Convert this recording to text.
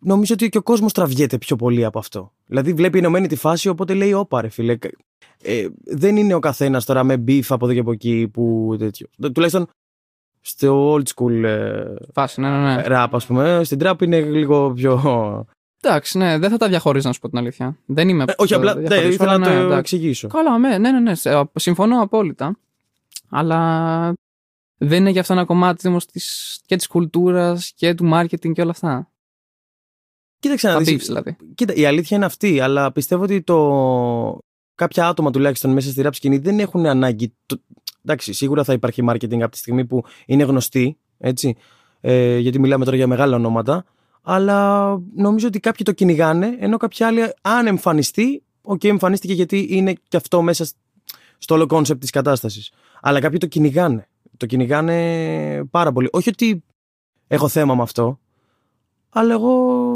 νομίζω ότι και ο κόσμος τραβιέται πιο πολύ από αυτό. Δηλαδή βλέπει ενωμένη τη φάση, οπότε λέει όπα ρε φίλε. Δεν είναι ο καθένας τώρα με beef από εδώ και από εκεί που τέτοιο. Τουλάχιστον στο old school φάση, ναι. rap, ας πούμε. Στην trap είναι λίγο πιο... Εντάξει, ναι, δεν θα τα διαχωρίζω να σου πω την αλήθεια. Δεν είμαι. Όχι, απλά ήθελα να το εξηγήσω. Καλά, ναι. Συμφωνώ απόλυτα. Αλλά δεν είναι για αυτό ένα κομμάτι όμως και της κουλτούρας και του marketing και όλα αυτά. Κοίταξε να δεις. Δηλαδή. Κοίτα, η αλήθεια είναι αυτή, αλλά πιστεύω ότι κάποια άτομα τουλάχιστον μέσα στη rap σκηνή δεν έχουν ανάγκη. Εντάξει, σίγουρα θα υπάρχει marketing από τη στιγμή που είναι γνωστή, έτσι. Γιατί μιλάμε τώρα για μεγάλα ονόματα. Αλλά νομίζω ότι κάποιοι το κυνηγάνε, ενώ κάποιοι άλλοι, αν εμφανιστεί, εμφανίστηκε γιατί είναι και αυτό μέσα στο όλο κόνσεπτ της κατάστασης. Αλλά κάποιοι το κυνηγάνε. Το κυνηγάνε πάρα πολύ. Όχι ότι έχω θέμα με αυτό, αλλά εγώ